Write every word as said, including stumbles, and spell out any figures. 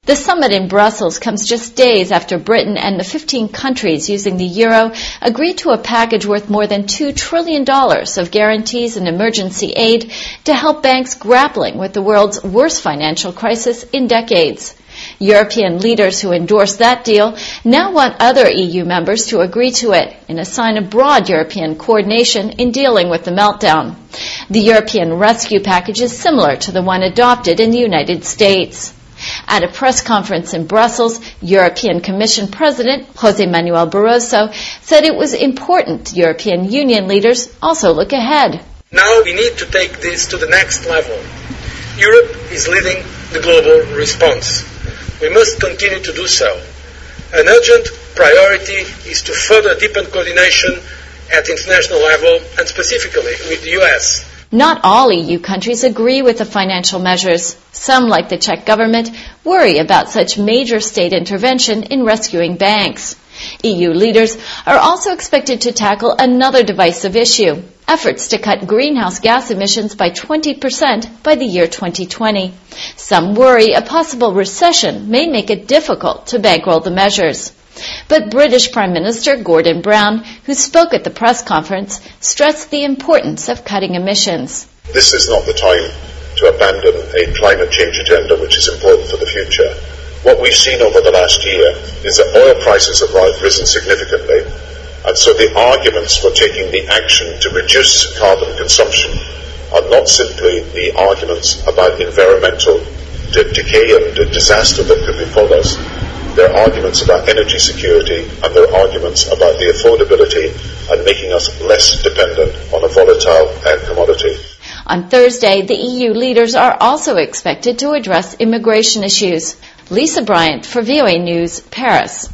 The summit in Brussels comes just days after Britain and the fifteen countries using the euro agreed to a package worth more than two trillion dollars of guarantees and emergency aid to help banks grappling with the world's worst financial crisis in decades. European leaders who endorsed that deal now want other E U members to agree to it in a sign of broad European coordination in dealing with the meltdown. The European rescue package is similar to the one adopted in the United States. At a press conference in Brussels, European Commission President José Manuel Barroso said it was important European Union leaders also look ahead. Now we need to take this to the next level. Europe is leading the global response. We must continue to do so. An urgent priority is to further deepen coordination at international level and specifically with the U S. Not all E U countries agree with the financial measures. Some, like the Czech government, worry about such major state intervention in rescuing banks. E U leaders are also expected to tackle another divisive issue, efforts to cut greenhouse gas emissions by twenty percent by the year twenty twenty. Some worry a possible recession may make it difficult to bankroll the measures. But British Prime Minister Gordon Brown, who spoke at the press conference, stressed the importance of cutting emissions. This is not the time to abandon a climate change agenda which is important for the future. What we've seen over the last year is that oil prices have risen significantly, and so the arguments for taking the action to reduce carbon consumption are not simply the arguments about environmental de- decay and disaster that could befall us. There are arguments about energy security, and there are arguments about the affordability and making us less dependent on a volatile uh, commodity. On Thursday, the E U leaders are also expected to address immigration issues. Lisa Bryant for V O A News, Paris.